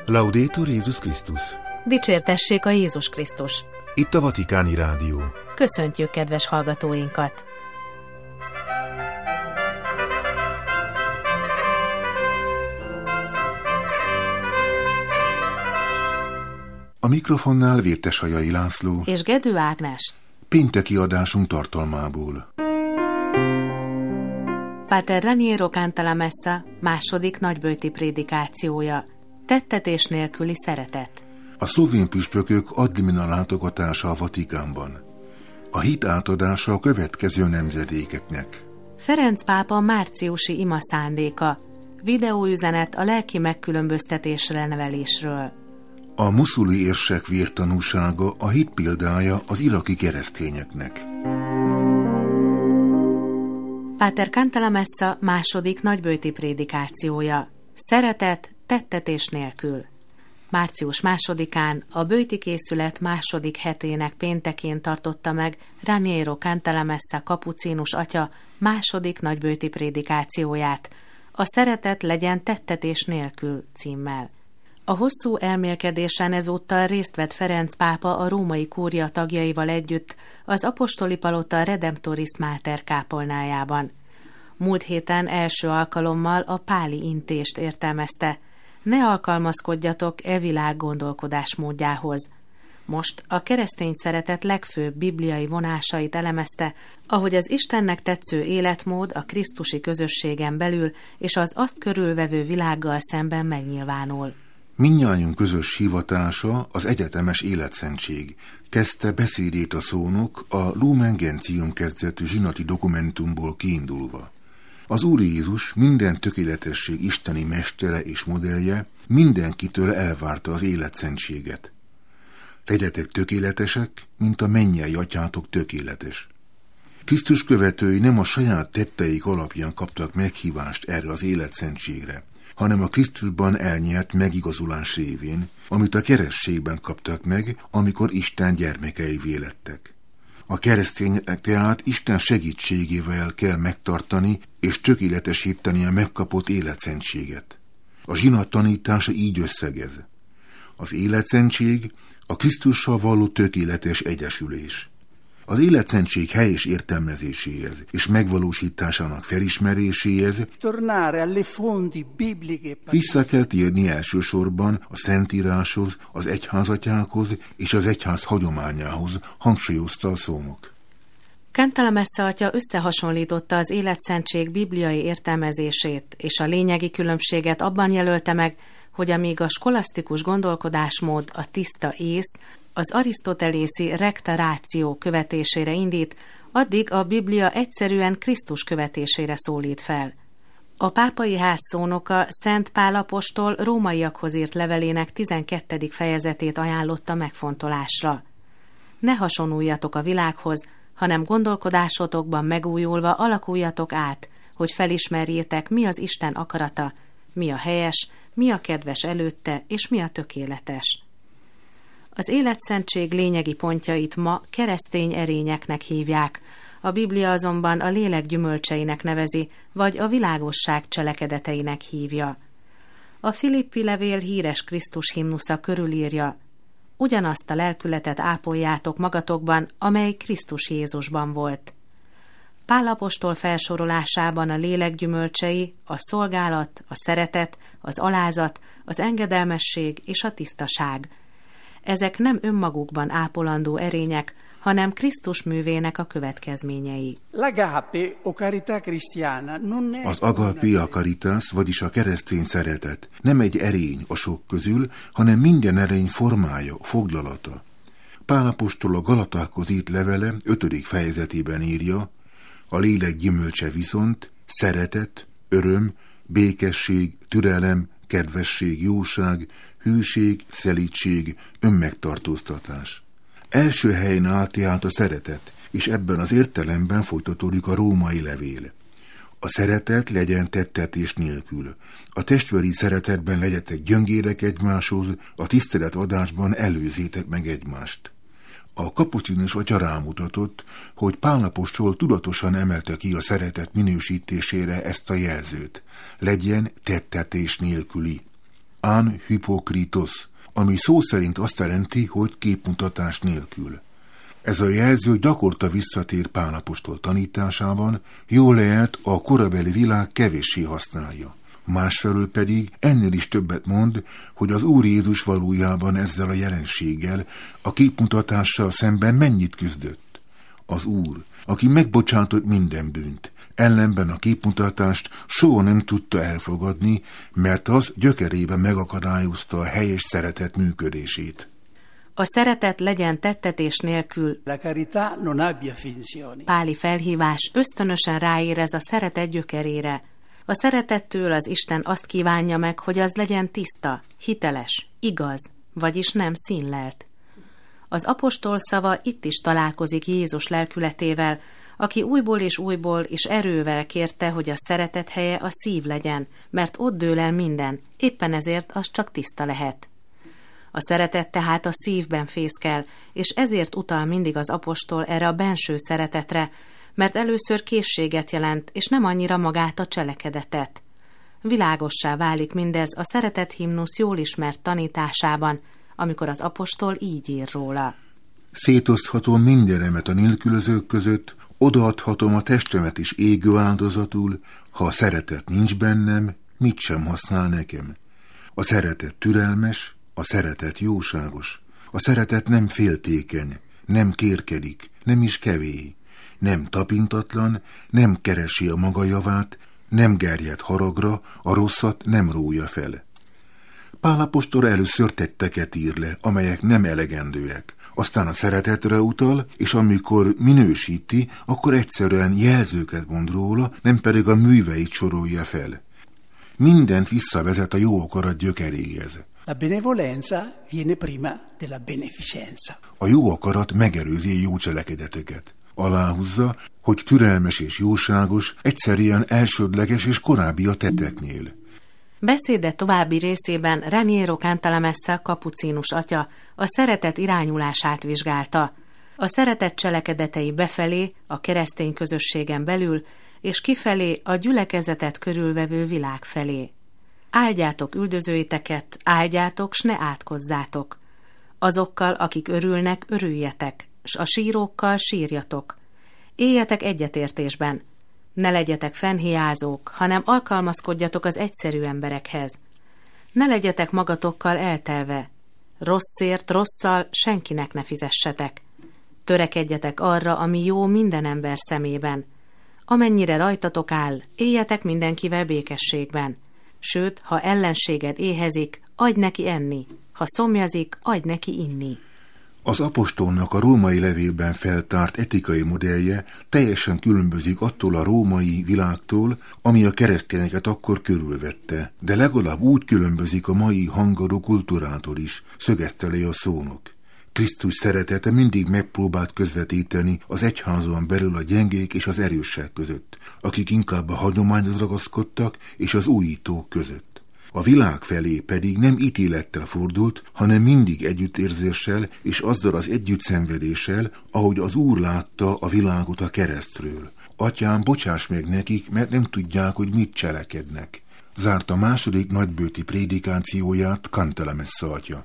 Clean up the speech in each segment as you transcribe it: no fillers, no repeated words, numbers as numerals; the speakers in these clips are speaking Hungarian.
Laudetur Jézus Krisztus! Dicsértessék a Jézus Krisztus! Itt a Vatikáni Rádió. Köszöntjük kedves hallgatóinkat! A mikrofonnál Vértesajai László és Gedő Ágnes. Pénteki adásunk tartalmából. Páter Raniero Cantalamessa második nagyböjti prédikációja. Tettetés nélküli szeretet. A szlovén püspökök admina látogatása a Vatikánban. A hit átadása a következő nemzedékeknek. Ferenc pápa márciusi ima szándéka. Videóüzenet a lelki megkülönböztetésre nevelésről. A muszuli érsek vértanúsága a hit példája az iraki keresztényeknek. Páter Cantalamessa második nagyböjti prédikációja. Szeretet tettetés nélkül. Március 2-án a böjti készület második hetének péntekén tartotta meg Raniero Cantalamessa kapucínus atya második nagyböjti prédikációját, a Szeretet legyen tettetés nélkül címmel. A hosszú elmélkedésen ezúttal részt vett Ferenc pápa a római kúria tagjaival együtt az apostoli palota Redemptoris Mater kápolnájában. Múlt héten első alkalommal a páli intést értelmezte. Ne alkalmazkodjatok e világ gondolkodásmódjához. Most a keresztény szeretet legfőbb bibliai vonásait elemezte, ahogy az Istennek tetsző életmód a krisztusi közösségen belül és az azt körülvevő világgal szemben megnyilvánul. Mindnyájunk közös hivatása az egyetemes életszentség. Kezdte beszédét a szónok a Lumen Gentium kezdetű zsinati dokumentumból kiindulva. Az Úr Jézus minden tökéletesség isteni mestere és modellje mindenkitől elvárta az életszentséget. Legyetek tökéletesek, mint a mennyei atyátok tökéletes. Krisztus követői nem a saját tetteik alapján kaptak meghívást erre az életszentségre, hanem a Krisztusban elnyert megigazulás révén, amit a keresztségben kaptak meg, amikor Isten gyermekeivé lettek. A keresztényeknek tehát Isten segítségével kell megtartani és tökéletesíteni a megkapott életszentséget. A zsinat tanítása így összegez. Az életszentség a Krisztussal való tökéletes egyesülés. Az életszentség helyes értelmezéséhez és megvalósításának felismeréséhez vissza kell térni elsősorban a Szentíráshoz, az egyházatyákhoz és az egyház hagyományához, hangsúlyozta a szónok. Cantalamessa atya összehasonlította az életszentség bibliai értelmezését, és a lényegi különbséget abban jelölte meg, hogy amíg a skolasztikus gondolkodásmód a tiszta ész, az arisztotelészi recta ratio követésére indít, addig a Biblia egyszerűen Krisztus követésére szólít fel. A pápai ház szónoka Szent Pál apostol rómaiakhoz írt levelének 12. fejezetét ajánlotta megfontolásra. Ne hasonuljatok a világhoz, hanem gondolkodásotokban megújulva alakuljatok át, hogy felismerjétek, mi az Isten akarata, mi a helyes, mi a kedves előtte, és mi a tökéletes. Az életszentség lényegi pontjait ma keresztény erényeknek hívják, a Biblia azonban a lélek gyümölcseinek nevezi, vagy a világosság cselekedeteinek hívja. A Filippi levél híres Krisztus himnusza körülírja: ugyanazt a lelkületet ápoljátok magatokban, amely Krisztus Jézusban volt. Pál apostol felsorolásában a lélek gyümölcsei, a szolgálat, a szeretet, az alázat, az engedelmesség és a tisztaság. Ezek nem önmagukban ápolandó erények, hanem Krisztus művének a következményei. Az agape, a caritas, vagyis a keresztény szeretet nem egy erény a sok közül, hanem minden erény formája, foglalata. Pál apostol a Galatákhoz írt levele 5. fejezetében írja: a lélek gyümölcse viszont szeretet, öröm, békesség, türelem, kedvesség, jóság, hűség, szelídség, önmegtartóztatás. Első helyen áll tehát a szeretet, és ebben az értelemben folytatódik a római levél. A szeretet legyen tettetés nélkül. A testvéri szeretetben legyetek gyöngérek egymáshoz, a tiszteletadásban előzzétek meg egymást. A kapucinus atya rámutatott, hogy Pál apostol tudatosan emelte ki a szeretet minősítésére ezt a jelzőt. Legyen tettetés nélküli. an hypokritos, ami szó szerint azt jelenti, hogy képmutatás nélkül. Ez a jelző gyakorta visszatér Pál apostol tanításában, jól lehet a korabeli világ kevéssé használja. Másfelől pedig ennél is többet mond, hogy az Úr Jézus valójában ezzel a jelenséggel, a képmutatással szemben mennyit küzdött. Az Úr, aki megbocsátott minden bűnt, ellenben a képmutatást soha nem tudta elfogadni, mert az gyökerében megakadályozta a helyes szeretet működését. A szeretet legyen tettetés nélkül. Páli felhívás ösztönösen ráérez a szeretet gyökerére. A szeretettől az Isten azt kívánja meg, hogy az legyen tiszta, hiteles, igaz, vagyis nem színlelt. Az apostol szava itt is találkozik Jézus lelkületével, aki újból és erővel kérte, hogy a szeretet helye a szív legyen, mert ott dől el minden, éppen ezért az csak tiszta lehet. A szeretet tehát a szívben fészkel, és ezért utal mindig az apostol erre a benső szeretetre, mert először készséget jelent, és nem annyira magát a cselekedetet. Világossá válik mindez a szeretet himnusz jól ismert tanításában, amikor az apostol így ír róla. Szétoszthatom mindenemet a nélkülözők között, odaadhatom a testemet is égő áldozatul, ha a szeretet nincs bennem, mit sem használ nekem. A szeretet türelmes, a szeretet jóságos, a szeretet nem féltékeny, nem kérkedik, nem is kevély, nem tapintatlan, nem keresi a maga javát, nem gerjed haragra, a rosszat nem rója fel. Pál apostol először tetteket ír le, amelyek nem elegendőek. Aztán a szeretetre utal, és amikor minősíti, akkor egyszerűen jelzőket mond róla, nem pedig a műveit sorolja fel. Mindent visszavezet a jó akarat gyökeréhez. La benevolenza viene prima della beneficenza. A jó akarat megelőzi jó cselekedeteket. Aláhúzza, hogy türelmes és jóságos, egyszerűen elsődleges és korábbi a tetteknél. Beszéde további részében Raniero Cantalamessa kapucínus atya a szeretet irányulását vizsgálta. A szeretet cselekedetei befelé, a keresztény közösségen belül, és kifelé a gyülekezetet körülvevő világ felé. Áldjátok üldözőiteket, áldjátok, s ne átkozzátok. Azokkal, akik örülnek, örüljetek, s a sírókkal sírjatok. Éljetek egyetértésben. Ne legyetek fennhiázók, hanem alkalmazkodjatok az egyszerű emberekhez. Ne legyetek magatokkal eltelve. Rosszért rosszal senkinek ne fizessetek. Törekedjetek arra, ami jó minden ember szemében. Amennyire rajtatok áll, éljetek mindenkivel békességben. Sőt, ha ellenséged éhezik, adj neki enni. Ha szomjazik, adj neki inni. Az apostolnak a római levélben feltárt etikai modellje teljesen különbözik attól a római világtól, ami a keresztényeket akkor körülvette, de legalább úgy különbözik a mai hangadó kultúrától is, szögezte le a szónok. Krisztus szeretete mindig megpróbált közvetíteni az egyházon belül a gyengék és az erősek között, akik inkább a hagyományhoz ragaszkodtak és az újítók között. A világ felé pedig nem ítélettel fordult, hanem mindig együttérzéssel és azzal az együttszenvedéssel, ahogy az Úr látta a világot a keresztről. Atyám, bocsáss meg nekik, mert nem tudják, hogy mit cselekednek. Zárta második nagybőti prédikációját Cantalamessa atya.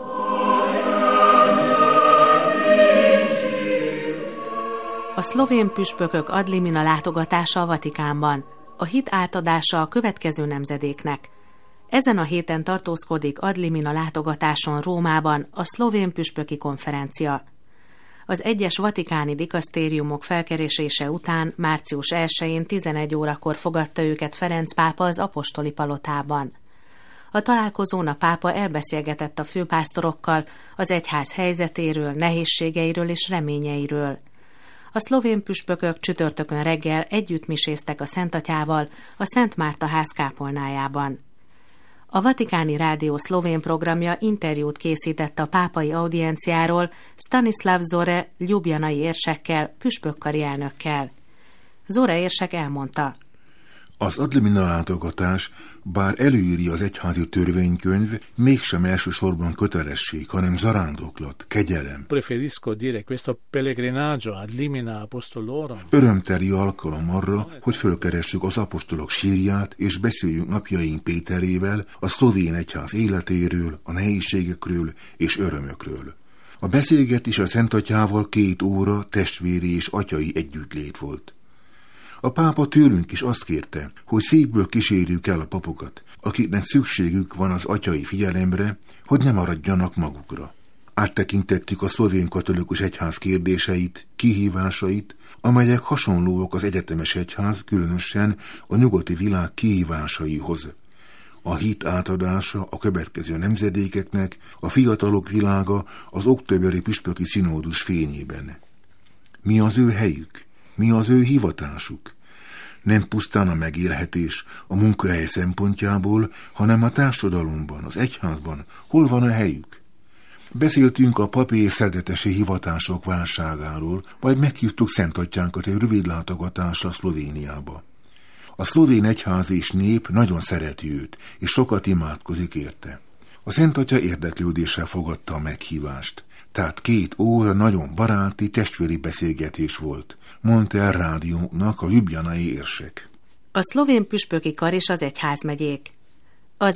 A szlovén püspökök ad limina látogatása a Vatikánban. A hit átadása a következő nemzedéknek. Ezen a héten tartózkodik ad limina látogatáson Rómában a szlovén püspöki konferencia. Az egyes vatikáni dikasztériumok felkeresése után március 1-én 11 órakor fogadta őket Ferenc pápa az apostoli palotában. A találkozón a pápa elbeszélgetett a főpásztorokkal az egyház helyzetéről, nehézségeiről és reményeiről. A szlovén püspökök csütörtökön reggel együtt miséztek a Szentatyával a Szent Márta ház kápolnájában. A Vatikáni Rádió szlovén programja interjút készített a pápai audienciáról Stanislav Zore ljubljanai érsekkel, püspökkari elnökkel. Zore érsek elmondta: Az Adlimina látogatás, bár előírja az egyházi törvénykönyv, mégsem elsősorban kötelesség, hanem zarándoklat, kegyelem. Preferisco dire questo pellegrinaggio ad limina apostolorum. Örömteli alkalom arra, hogy fölkeressük az apostolok sírját, és beszéljünk napjaink Péterével a szlovén egyház életéről, a nehézségekről és örömökről. A beszélgetés a Szentatyával 2 óra testvéri és atyai együttlét volt. A pápa tőlünk is azt kérte, hogy szívből kísérjük el a papokat, akiknek szükségük van az atyai figyelemre, hogy ne maradjanak magukra. Áttekintettük a szlovén katolikus egyház kérdéseit, kihívásait, amelyek hasonlóak az egyetemes egyház, különösen a nyugati világ kihívásaihoz. A hit átadása a következő nemzedékeknek, a fiatalok világa az októberi püspöki színódus fényében. Mi az ő helyük? Mi az ő hivatásuk? Nem pusztán a megélhetés, a munkahely szempontjából, hanem a társadalomban, az egyházban. Hol van a helyük? Beszéltünk a papi és szerdetesi hivatások válságáról, majd meghívtuk Szentatyánkat egy rövid látogatásra Szlovéniába. A szlovén egyház és nép nagyon szereti őt, és sokat imádkozik érte. A Szentatya érdeklődéssel fogadta a meghívást. Tehát 2 óra nagyon baráti, testvéri beszélgetés volt, mondta el rádiónknak a ljubljanai érsek. A szlovén püspöki kar és az egyházmegyék. Az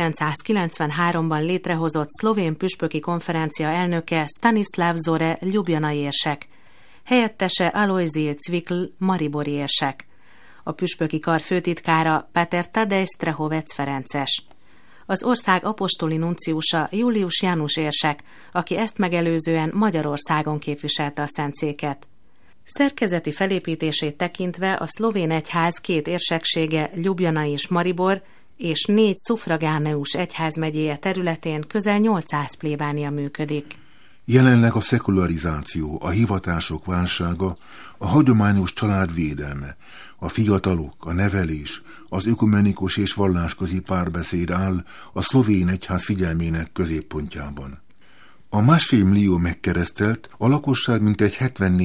1993-ban létrehozott szlovén püspöki konferencia elnöke Stanislav Zore ljubljanai érsek, helyettese Alojzij Cvikl maribori érsek. A püspöki kar főtitkára Péter Tadej Strehovec ferences. Az ország apostoli nunciusa Julius János érsek, aki ezt megelőzően Magyarországon képviselte a szentszéket. Szerkezeti felépítését tekintve a szlovén egyház 2 érseksége, Ljubljana és Maribor, és 4 szufragáneus egyházmegyéje területén közel 800 plébánia működik. Jelenleg a szekularizáció, a hivatások válsága, a hagyományos család védelme, a fiatalok, a nevelés, az ökumenikus és vallásközi párbeszéd áll a szlovén egyház figyelmének középpontjában. A 1,5 millió megkeresztelt a lakosság mintegy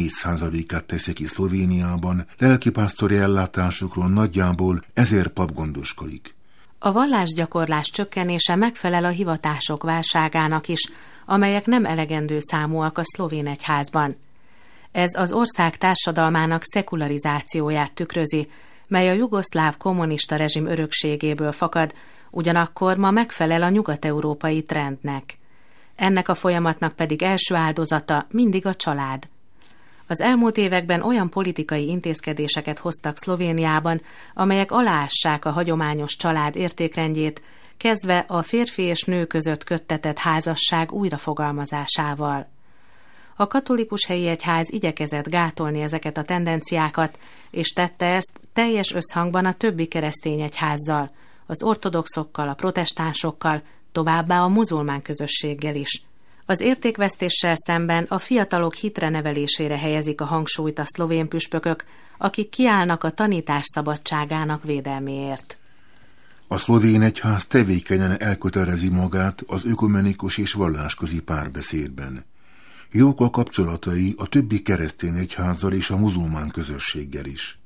74%-át teszi ki Szlovéniában, lelkipásztori ellátásukról nagyjából 1000 pap gondoskodik. A vallásgyakorlás csökkenése megfelel a hivatások válságának is, amelyek nem elegendő számúak a szlovén egyházban. Ez az ország társadalmának szekularizációját tükrözi, mely a jugoszláv kommunista rezsim örökségéből fakad, ugyanakkor ma megfelel a nyugat-európai trendnek. Ennek a folyamatnak pedig első áldozata mindig a család. Az elmúlt években olyan politikai intézkedéseket hoztak Szlovéniában, amelyek aláássák a hagyományos család értékrendjét, kezdve a férfi és nő között köttetett házasság újrafogalmazásával. A katolikus helyi egyház igyekezett gátolni ezeket a tendenciákat, és tette ezt teljes összhangban a többi keresztény egyházzal, az ortodoxokkal, a protestánsokkal, továbbá a muzulmán közösséggel is. Az értékvesztéssel szemben a fiatalok hitre nevelésére helyezik a hangsúlyt a szlovén püspökök, akik kiállnak a tanítás szabadságának védelméért. A szlovén egyház tevékenyen elkötelezi magát az ökumenikus és vallásközi párbeszédben. Jók a kapcsolatai a többi keresztény egyházzal és a muzulmán közösséggel is.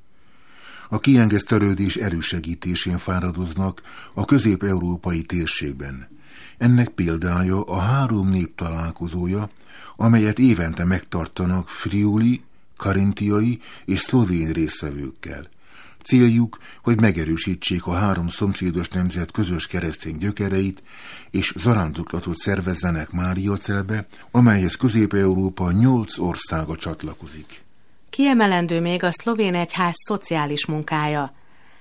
A kiengesztelődés elősegítésén fáradoznak a közép-európai térségben. Ennek példája a 3 nép találkozója, amelyet évente megtartanak friuli, karintiai és szlovén résztvevőkkel. Céljuk, hogy megerősítsék a 3 szomszédos nemzet közös keresztény gyökereit, és zarándoklatot szervezzenek Máriacelbe, amelyhez Közép-Európa 8 országa csatlakozik. Kiemelendő még a szlovén egyház szociális munkája.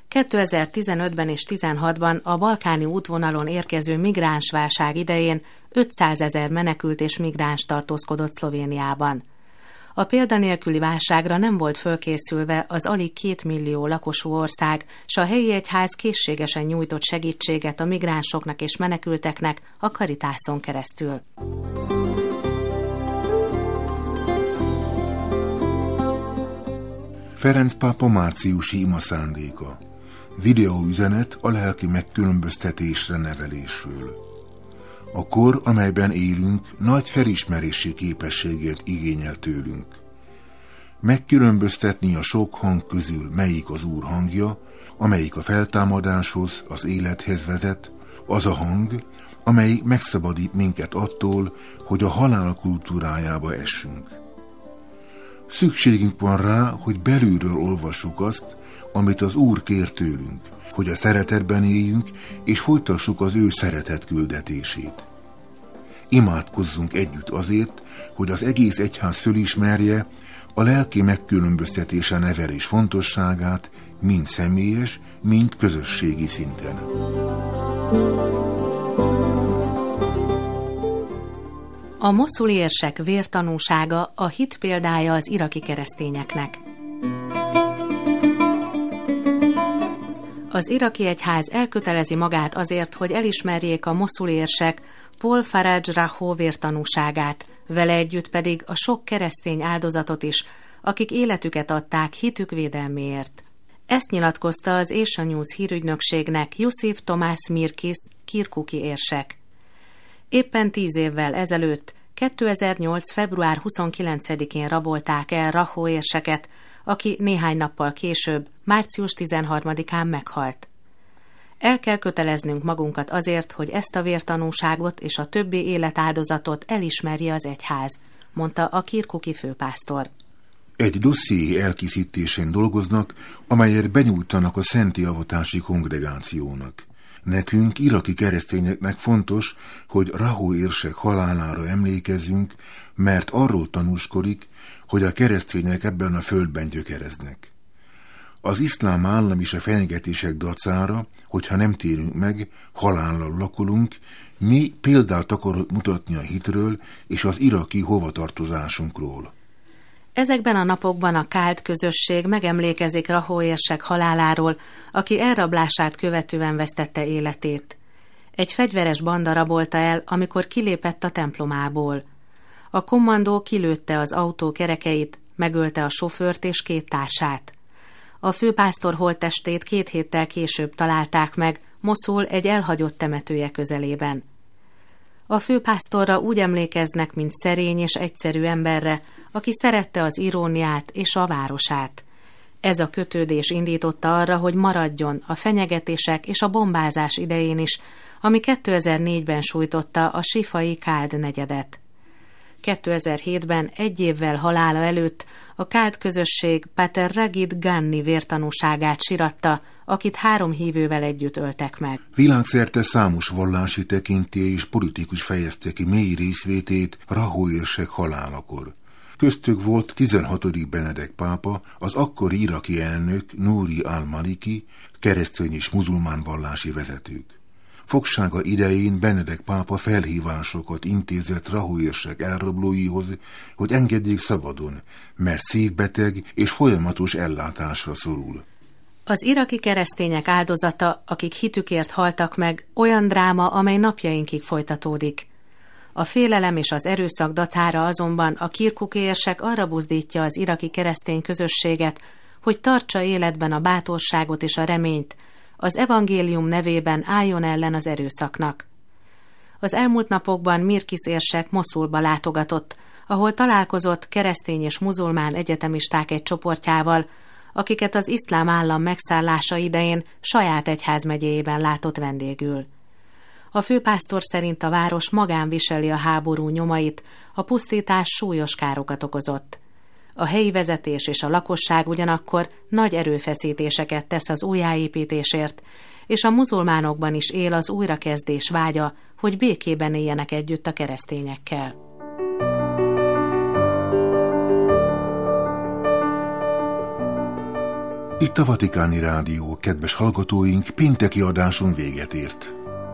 2015-ben és 2016-ban a balkáni útvonalon érkező migránsválság idején 500 000 menekült és migráns tartózkodott Szlovéniában. A példanélküli válságra nem volt fölkészülve az alig 2 millió lakosú ország, s a helyi egyház készségesen nyújtott segítséget a migránsoknak és menekülteknek a Caritáson keresztül. Ferenc pápa márciusi ima szándéka. Videóüzenet a lelki megkülönböztetésre nevelésről. A kor, amelyben élünk, nagy felismerési képességet igényel tőlünk. megkülönböztetni a sok hang közül melyik az Úr hangja, amelyik a feltámadáshoz, az élethez vezet, az a hang, amely megszabadít minket attól, hogy a halál kultúrájába essünk. Szükségünk van rá, hogy belülről olvassuk azt, amit az Úr kér tőlünk, hogy a szeretetben éljünk, és folytassuk az ő szeretet küldetését. Imádkozzunk együtt azért, hogy az egész egyház fölismerje a lelki megkülönböztetése nevelés fontosságát, mind személyes, mind közösségi szinten. A moszuli érsek vértanúsága a hit példája az iraki keresztényeknek. Az iraki egyház elkötelezi magát azért, hogy elismerjék a moszuli érsek Paul Faraj Raho vértanúságát, vele együtt pedig a sok keresztény áldozatot is, akik életüket adták hitük védelméért. Ezt nyilatkozta az Asia News hírügynökségnek Yusuf Tomás Mirkis, kirkuki érsek. Éppen 10 évvel ezelőtt, 2008. február 29-én rabolták el Raho érseket, aki néhány nappal később, március 13-án meghalt. El kell köteleznünk magunkat azért, hogy ezt a vértanúságot és a többi életáldozatot elismerje az egyház, mondta a kirkuki főpásztor. Egy dosszié elkészítésén dolgoznak, amelyet benyújtanak a Szenti Avatási Kongregációnak. Nekünk, iraki keresztényeknek fontos, hogy Raho érsek halálára emlékezzünk, mert arról tanúskodik, hogy a keresztények ebben a földben gyökereznek. Az iszlám állam is a fenyegetések dacára, hogyha nem térünk meg, halállal lakolunk, mi példát akarunk mutatni a hitről és az iraki hovatartozásunkról. Ezekben a napokban a káld közösség megemlékezik Raho érsek haláláról, aki elrablását követően vesztette életét. Egy fegyveres banda rabolta el, amikor kilépett a templomából. A kommandó kilőtte az autó kerekeit, megölte a sofőrt és 2 társát. A főpásztor holttestét 2 héttel később találták meg, Moszul egy elhagyott temetője közelében. A főpásztorra úgy emlékeznek, mint szerény és egyszerű emberre, aki szerette az iróniát és a városát. Ez a kötődés indította arra, hogy maradjon a fenyegetések és a bombázás idején is, ami 2004-ben sújtotta a sifai káld negyedet. 2007-ben, 1 évvel halála előtt a káld közösség Pater Ragid Ganni vértanúságát síratta, akit 3 hívővel együtt öltek meg. Világszerte számos vallási tekintély és politikus fejezte ki mély részvétét Raho érsek halálakor. Köztük volt 16. Benedek pápa, az akkori iraki elnök Nouri al-Maliki, keresztény és muzulmán vallási vezetők. Fogsága idején Benedek pápa felhívásokat intézett Raho érsek elrablóihoz, hogy engedjék szabadon, mert szívbeteg és folyamatos ellátásra szorul. Az iraki keresztények áldozata, akik hitükért haltak meg, olyan dráma, amely napjainkig folytatódik. A félelem és az erőszak dacára azonban a kirkuki érsek arra buzdítja az iraki keresztény közösséget, hogy tartsa életben a bátorságot és a reményt, az evangélium nevében álljon ellen az erőszaknak. Az elmúlt napokban Mirkis érsek Moszulba látogatott, ahol találkozott keresztény és muzulmán egyetemisták egy csoportjával, akiket az iszlám állam megszállása idején saját egyházmegyéjében látott vendégül. A főpásztor szerint a város magán viseli a háború nyomait, a pusztítás súlyos károkat okozott. A helyi vezetés és a lakosság ugyanakkor nagy erőfeszítéseket tesz az újjáépítésért, és a muzulmánokban is él az újrakezdés vágya, hogy békében éljenek együtt a keresztényekkel. Itt a Vatikáni Rádió, kedves hallgatóink, pénteki adásunk véget ért.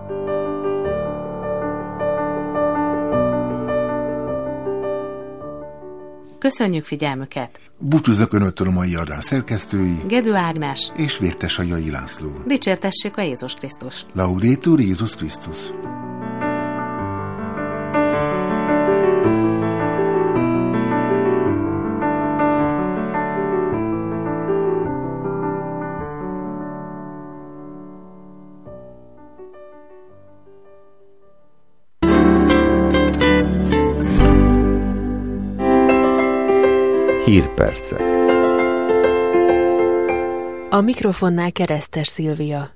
Köszönjük figyelmüket! Búcsúzzak Önöttől a mai adás szerkesztői, Gedő Ágnes és Vértesajai László. Dicsértessék a Jézus Krisztus! Laudetur Jézus Krisztus! Hírpercek. A mikrofonnál Keresztes Szilvia.